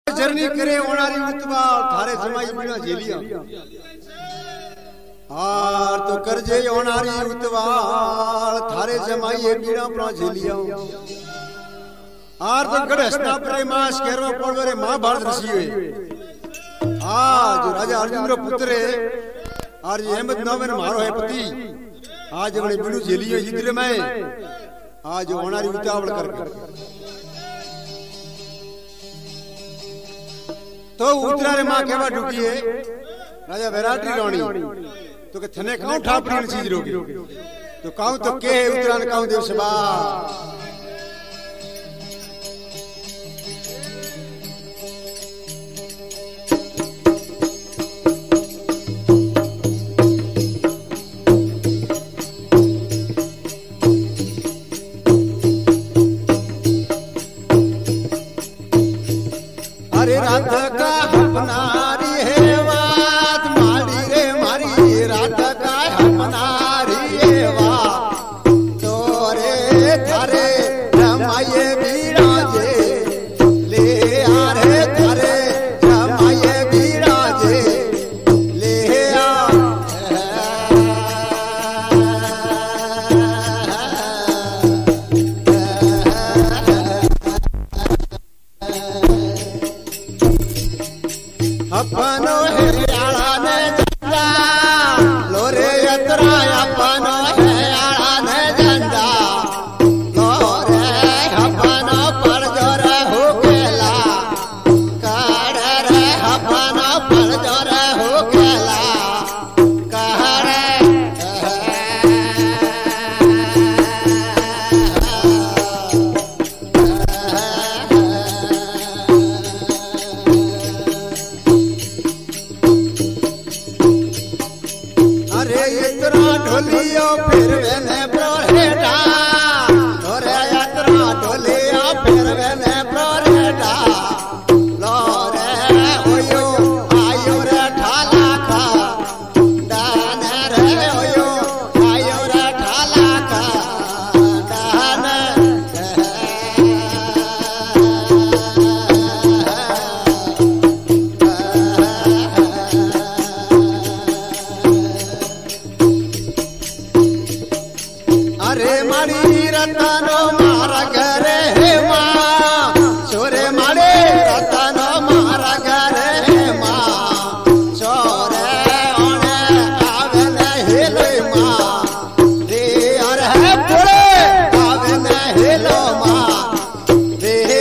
journey करे ओनारी उतवा थारे जमाई बिना झेलिया आर तो करजे ओनारी उतवा थारे जमाई बिना प्रा झेलिया आर तो गणेशना प्रेमास केरवा पड़वरे महाभारत ऋषि हुए आज राजा अर्जुन रो पुत्र है और ये अहमद नाम मारो है पति आज अपने बिनु झेलियो इधर में आज ओनारी उतावल कर तो उतरा रे मां केवा ढुकी है राजा वैराटी रानी तो के थने काऊ ठापड़ी चीज रोगी तो काऊ तो के उतरा ने काऊ देव सभा अरे रात का अपनारी है बात मारी रे मारी रात का अपनारी है बात तो रे थारे रमाये बिराजे ले आ रे थारे रमाये बिराजे ले आ अपनो हरियाणा ने झंडा लोरे यत्रा अपनो हरियाणा ने झंडा लोरे अपनो पड़जोर हो केला कर रे अपनो पड़जोर हो केला कर अरे इतना ढोलियो फिर मैंने प्रोहेटा लोरे इतना ढोलियो फिर मैंने प्रोहेटा लोरे होयो आयो रे ठाला खा दान रे होयो आयो रे ठाला खा दान अरे मारी रतनो मारा घरे हे माँ छोरे मारे रतनो मारा घरे हे माँ छोरे ओने आवे नहीं लो माँ रे अरे है पुरे आवे नहीं लो माँ रे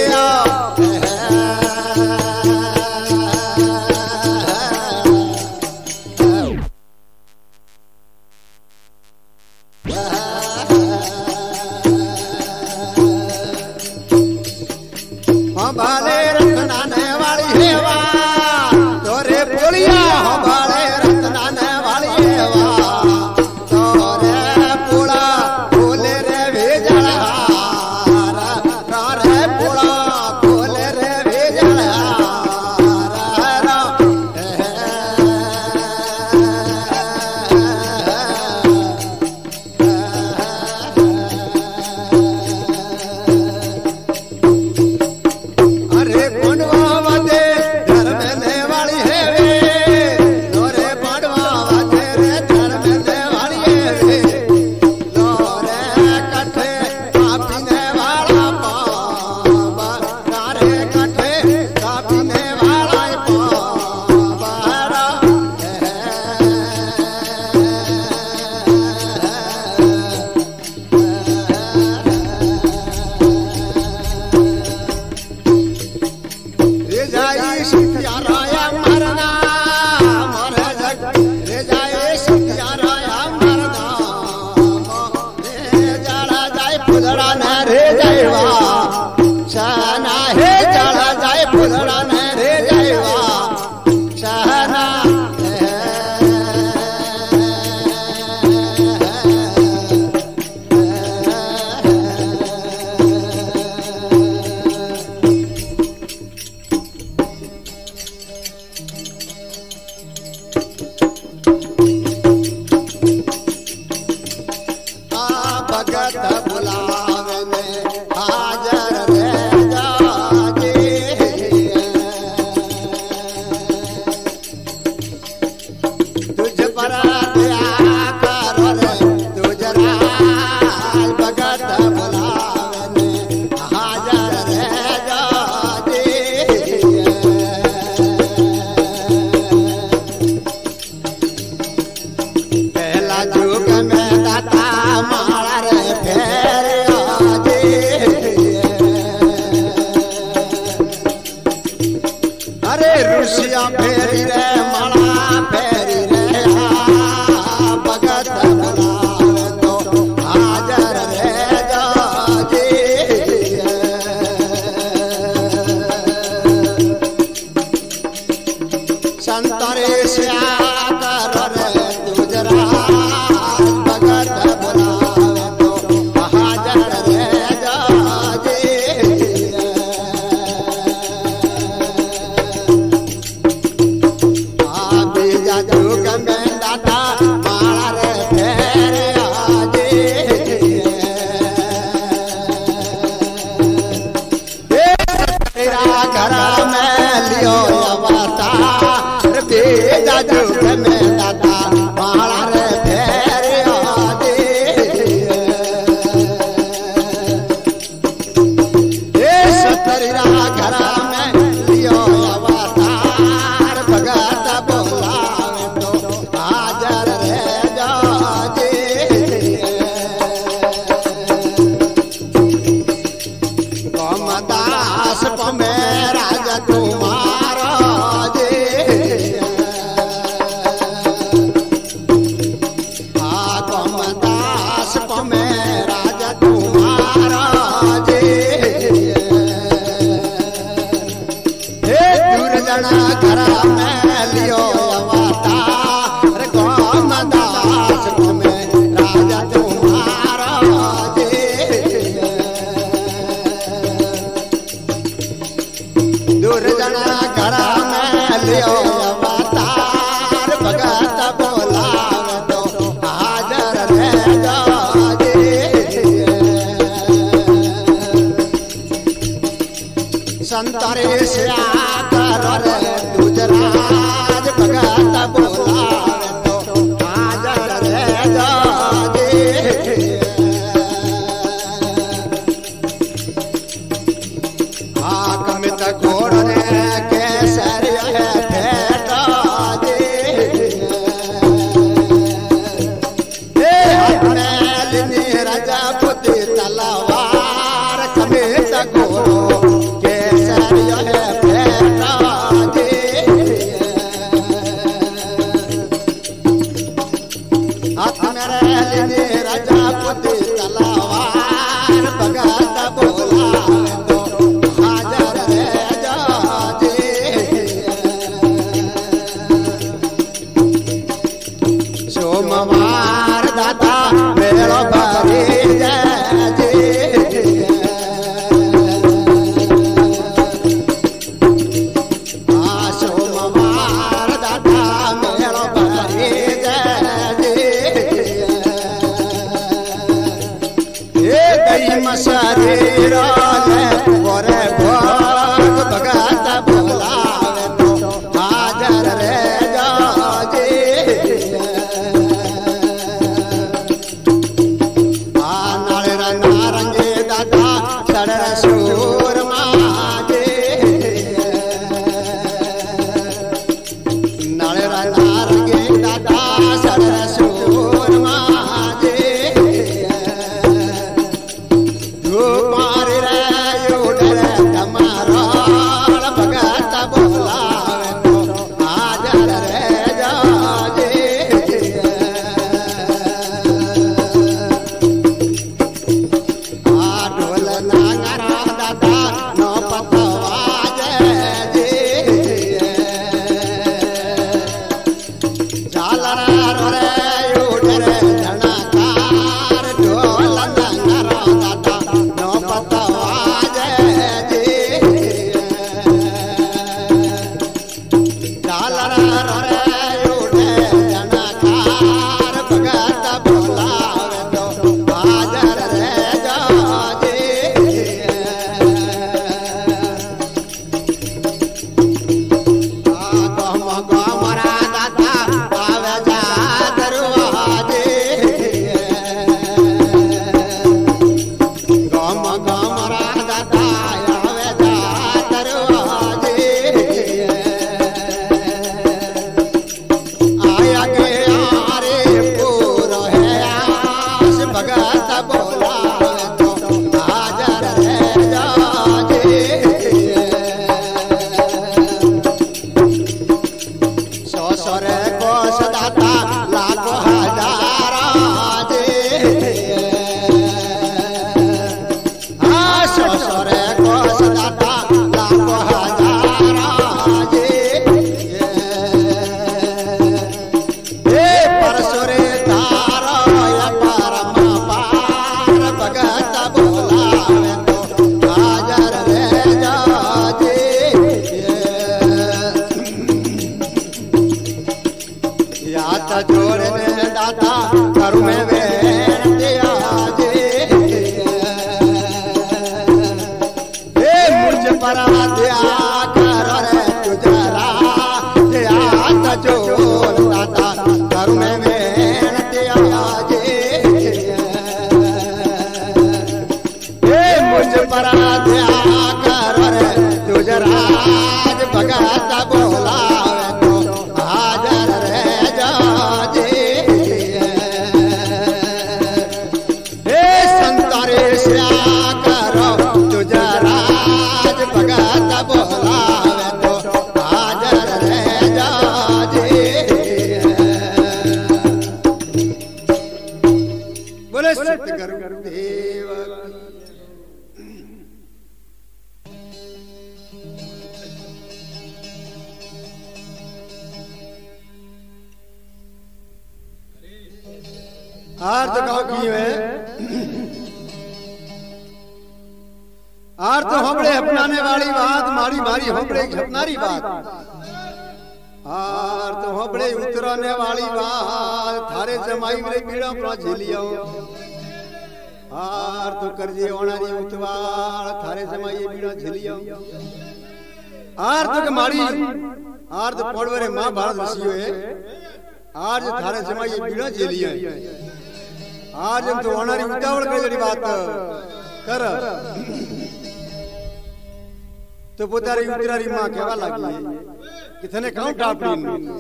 लियो अवतार बेजा जुग में दाता माला रे फेरियो दे ए सतरीरा घरा में लियो अवतार भगत बोलावे तो हाजर रह जा दे दास पमे राजा तुम्हारा दे कम दास पमे राजा तुम्हारा दे हे दूर जना घरा में लियो अवतार कम दास पमे राजा तुम्हारा दे दूर जना घरा में लियो अवतार भगत बोलावे तो हाजर रह जा दे संतरे से आकर रे गुजरात भगत बोलावे तो हाजर रह जा दे कमित घोड़ ने केसर फेटा दे राजा पुति तलवार कमित घोड़ो केसर फेटा दे हाथ में राजा पुति तलवार भगत बोलावे तो हाजर रह जा दे सोमवार दाता मेलो भरी जय दे सोमवार दाता मेलो भरी जय दे दई मशरीर गोरे भोग भगत बोलावे तो हाजर रह जा दे नारंगे दादा सड़ सूर माजे नारंगे दादा सड़ सूर माजे मारे रे उडर तुम्हारा भगत बोलावे तो हाजर रह जा दे ढोल नागरा दादा नो पतवाज दे झालर रे उडर झणकार ढोल नागरा दादा नो आर तो गाँव की है आर तो हमड़े अपनाने वाली बात मारी मारी हमड़े अपनारी बात आर तो हमड़े उतराने वाली बात थारे जमाई मेरे पीड़ा पर झेलियो आर तो करजे ओनारी उतवाल थारे जमाई पीड़ा झेलियो आर तो मारी आर तो पड़वरे महाभारत ऋषियो है आज थारे जमाई पीड़ा झेलियो आज हम तो ओनारी उतावल कर जड़ी बात कर तो पोतारी उतरारी मां कहवा लगी कि थने काउ टापड़ी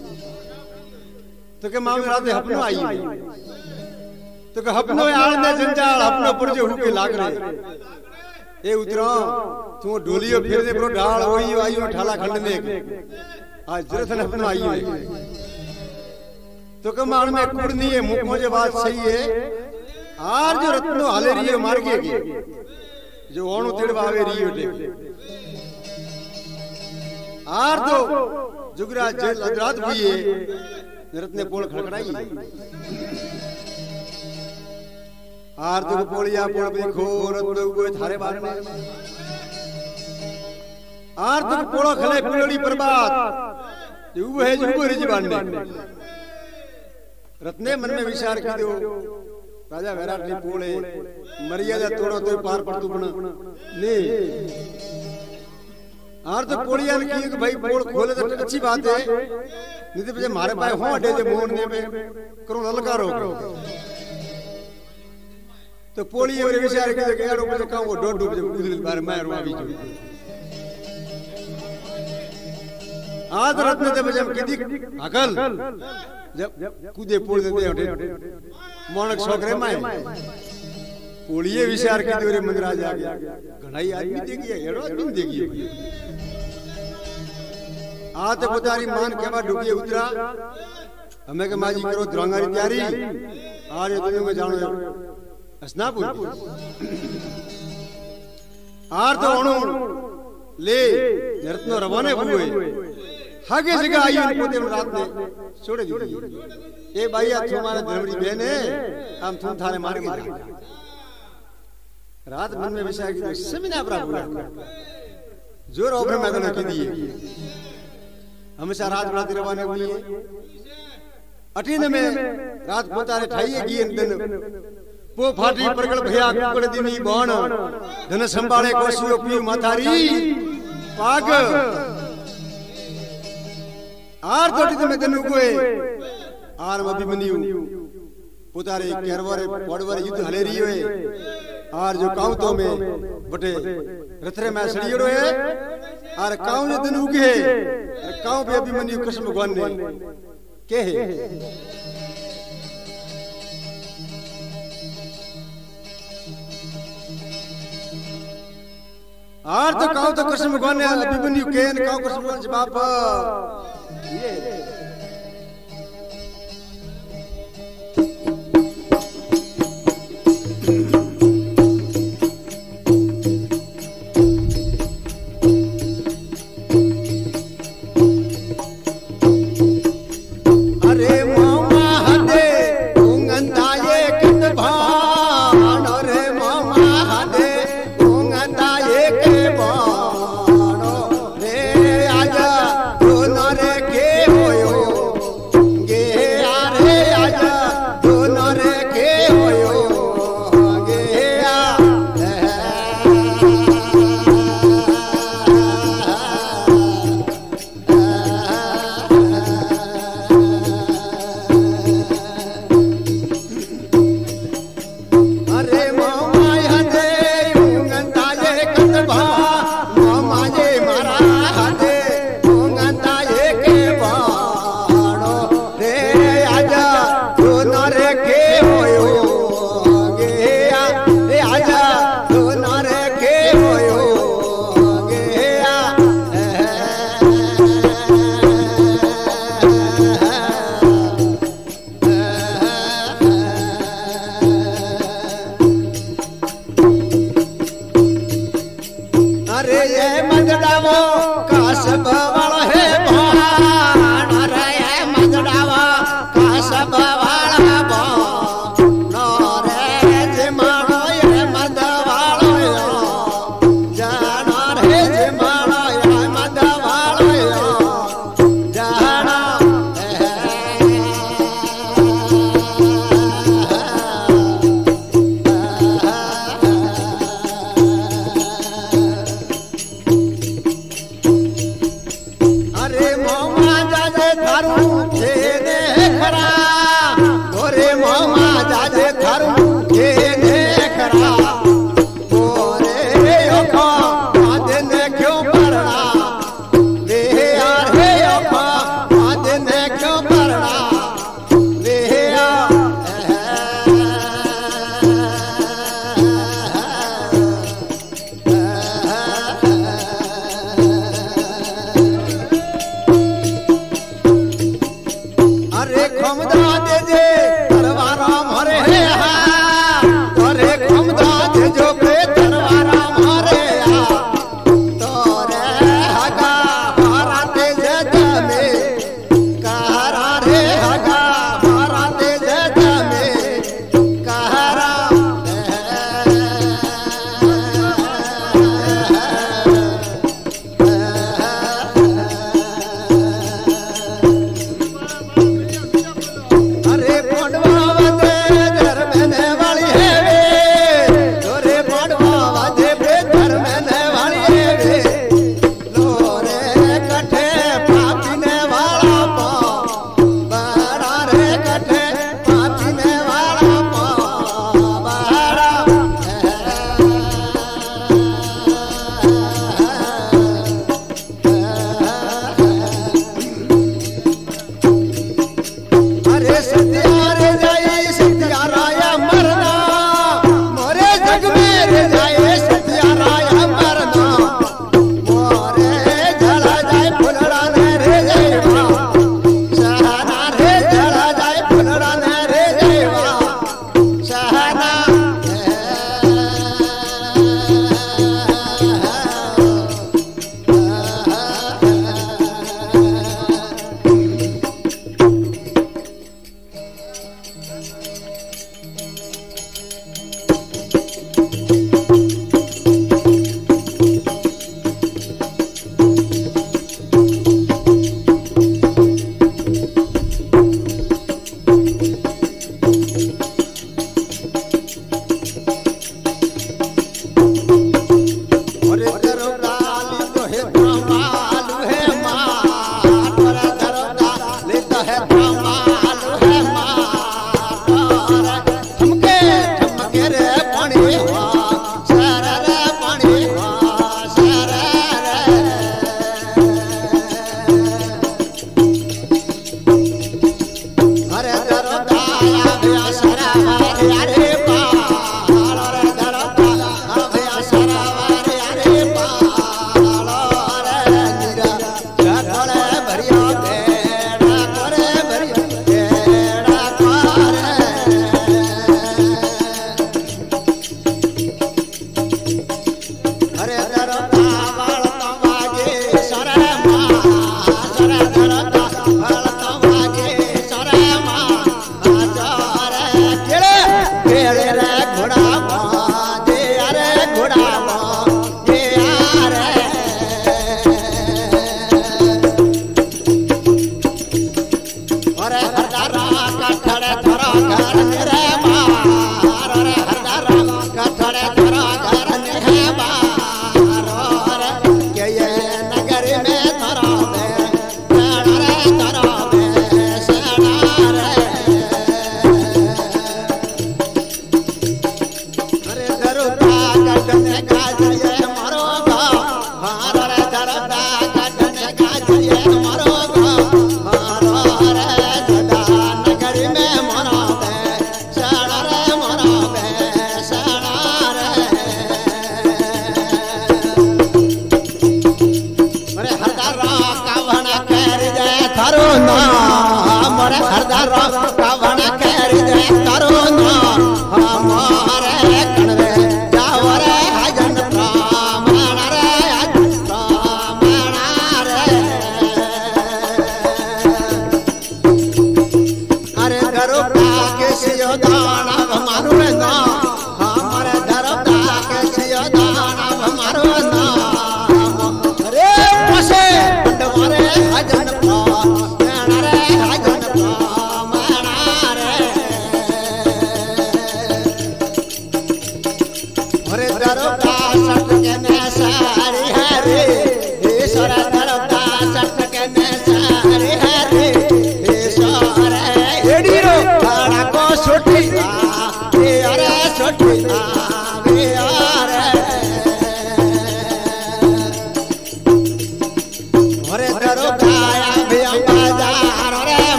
तो के मां राते हपनो आई तो के हपनो आल ने जंजाल हपनो पर जो हुके लाग रे ए उतरो तू ढोलियो फेर दे ब्रो ढाल होई आईयो ठाला खंड ने आज जरे थने हपनो आई तो के मान में कुड़नी है मुख मुझे बात सही है आज जो रत्नो हाले रियो मार के जो ओणु तिड़वावे रियो टे आर तो जुगरा जेल अदरात भी है रत्ने पोल खड़खड़ाई आर तो पोलिया पोल भी खोर तो कोई थारे बारे में आर तो पोलो खले पिलोड़ी बर्बाद जो है जो रिज बांधने रत्ने मन में विचार की दो राजा विराट ने पोले मर्यादा तोड़ो तो पार पड़ तू बना नहीं आर तो पोलिया ने की कि भाई पोल खोले तो अच्छी बात है नहीं तो मुझे मारे पाए हो अड्डे जे मोड़ने में करो ललकारो तो पोलिया ने विचार की कि यार ऊपर का वो डोड डूब जे उधर बार मारो अभी जो आज रत्न जब जब किदी अकल जब कूदे पोल दे हटे मोनक छोकरे माए पोलिये विचार की दोरे मंदराज आ गया घणाई आदमी देखिए हेड़ो आदमी देखिए आते पुतारी मान केवा डूबी उतरा हमें के माजी करो द्रंगारी तैयारी आज दुनिया में जानो हसनापुर आर तो ओणु ले रत्नो रवाने हुए हागे जगह आई पोते रात ने छोड़ दी ए भाईया तुम्हारे धर्मरी बहन है हम तुम थारे मार के रात मन में विषय की सेमिना प्राप्त हुआ जोर ओवर मैदान की दिए हमेशा रात रात रवाने हुई अटीन में रात पोतारे ठाइए गियन दिन पो फाटी परगड़ भया कुकड़ दिनी बोण धन संभाळे कोसियो पियो माथारी पाग आर तोटी में दिन उगोए आर अभिमन्यु पोतारे केरवरे पड़वरे युद्ध हले रही है आर जो काउतो में बटे रथरे में सड़ियो है आर काउ जो दिन उगे काउ पे अभिमन्यु कृष्ण भगवान ने के है आर तो काउ तो कृष्ण भगवान ने अभिमन्यु के न काउ कृष्ण भगवान जवाब ये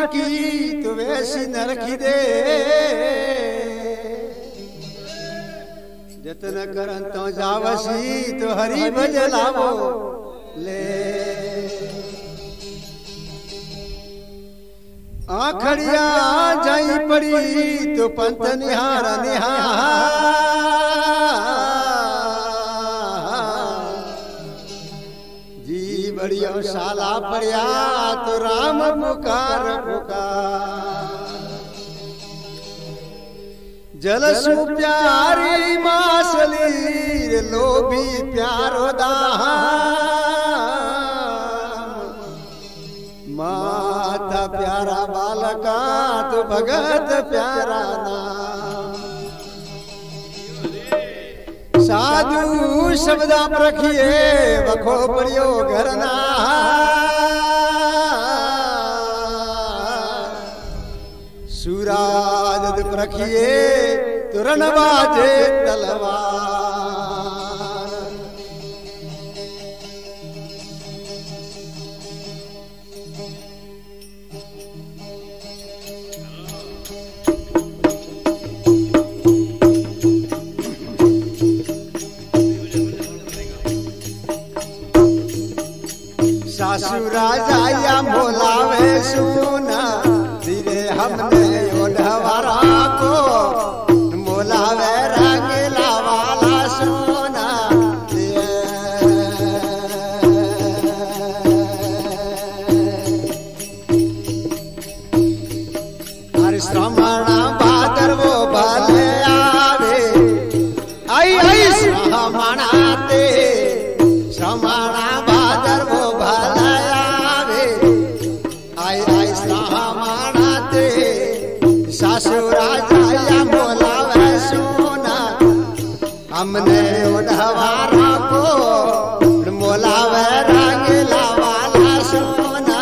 की तो वैसी न रखी दे जतन करन तो जावसी तो हरि भज लावो ले आखड़िया जाई पड़ी तो पंथ निहार निहार जी बढ़िया शाला पड़िया तो राम पुकार पुकार जल सु प्यारी मासली लोभी प्यारो दाम माता प्यारा बालका तो भगत प्यारा नाम साधु शब्दा रखिए बखो पड़ियो घरना सूराज रखिए तुरन बाजे तलवार सासु राजा या बोलावे सुना धीरे हमने ओढ़वारा को बोलावे रंगला वाला सुना हर श्रवण भादर वो भले आवे आई आई श्रवणाते श्रवण भादर वो भले आवे आई आई श्रवणाते सासु राजा या बोलावे सुना हमने ओढ़वारा को बोलावे रंगला वाला सुना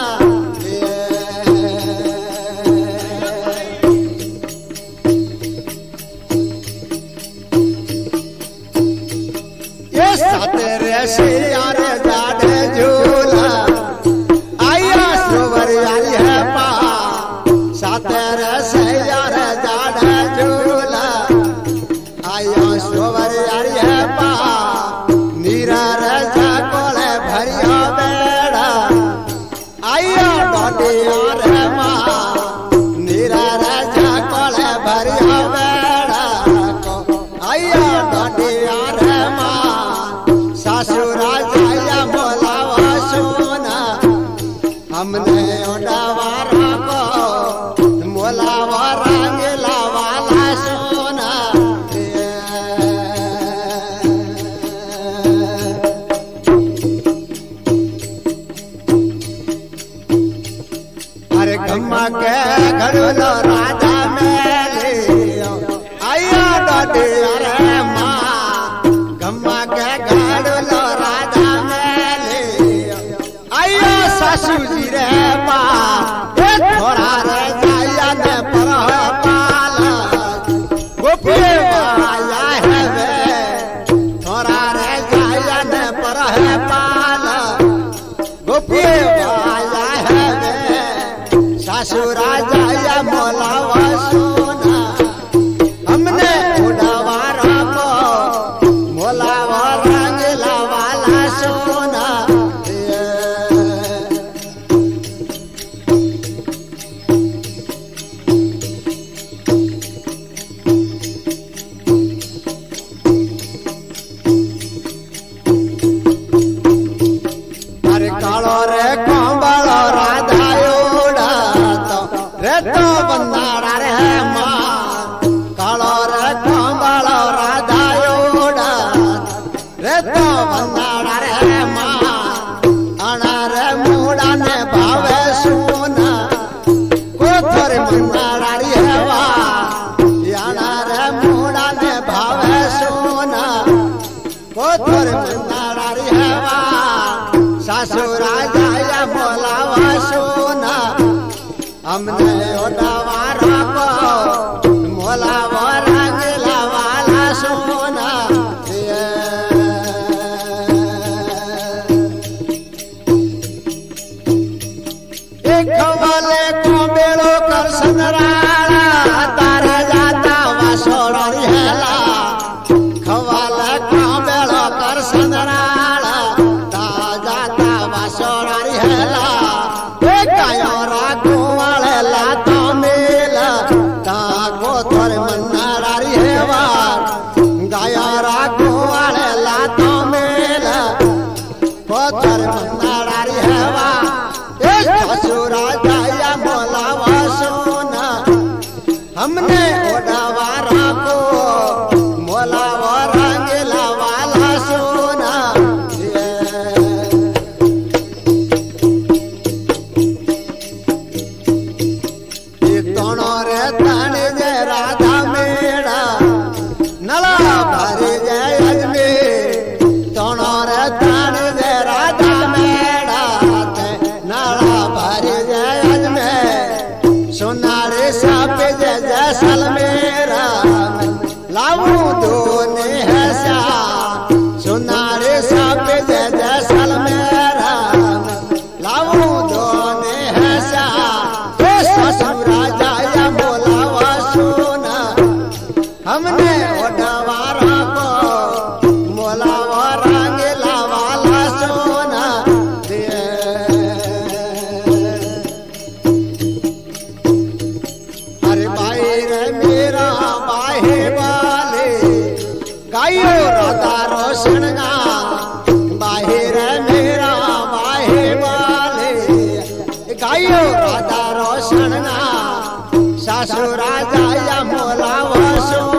ये सतेरे से यार जाड़े झूला आया सरोवर यारी है पा सतेरे से यार जाड़े झूला आया सरोवर यारी है पा नीरा रजा कोले भरिया बेड़ा आया डोडी यार माँ नीरा रजा कोले भरिया बेड़ा आया डोडी यार सासु राजा या बोलावा सोना हमने ओढ़वारा को बोलावा रंगला वाला सोना अरे गम्मा के घड़ोलो राजा मेले आया डोडी अरे माँ गम्मा के घड़ोलो राजा मेले आया सासू जी रे पा थोड़ा रे जाया ने पर पाला गोपी आया है वे थोड़ा रे जाया ने पर पाला गोपी आया है वे सासू राजा या बोलावा सोना हमने उड़वारा को बोलावा रंगला वाला सोना अरे कालो रे कंबलो राधा ओढ़ा रे तो बंदारा रे माँ कालो रे कंबलो राधा ओढ़ा रे तो बंदारा रे माँ आना रे मूड़ा ने भावे सुना कोथर बंदारा रे वा आना रे मूड़ा ने भावे सुना कोथर बंदारा रे वा सासु राजा या बोलावा सोना हमने ओढ़वारा को बोलावा रंगला वाला सोना एक खवाले को बेड़ो कर संदराला तारे जाता वासोड़ी हेला खवाले को बेड़ो कर संदराला तारे जाता वासोड़ी हेला गायो रागो वाले लातो मेला ताको थोड़े मन्नारारी हेवार गायो रागो वाले लातो मेला थोड़े मन्नारारी हेवार ससुरा जाया बोलावा सोना हमने ओढ़ावा राको मोलावा रंगला वाला सोना ये दोनों रे ताने जय राधा मेरा नला भरे जय अजमेर दोनों रे ताने जय राधा मेरा नला भरे जय अजमेर सोनारे साप जय जय सलमेरा लाऊ दोने है सा सोनारे साप जय जय सलमेरा लाऊ दोने है सा ससुरा जाया बोलावा सोना हमने ओढ़वारा को मोलावा रंगला वाला सोना अरे भाई रे मेरा बाहे वाले गायो राधा रोशन गा बाहे रे मेरा बाहे वाले गायो राधा रोशन गा ससुरा जाया मोलावा सोना